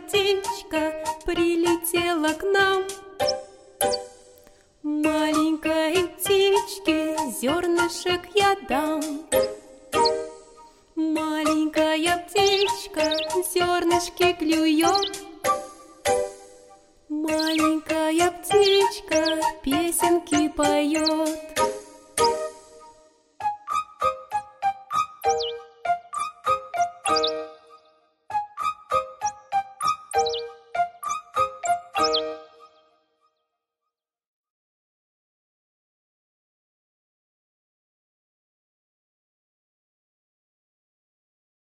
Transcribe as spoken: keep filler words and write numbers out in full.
птичка прилетела к нам. Маленькой птичке зернышек я дам. Маленькая птичка зернышки клюет. Маленькая птичка песенки поет.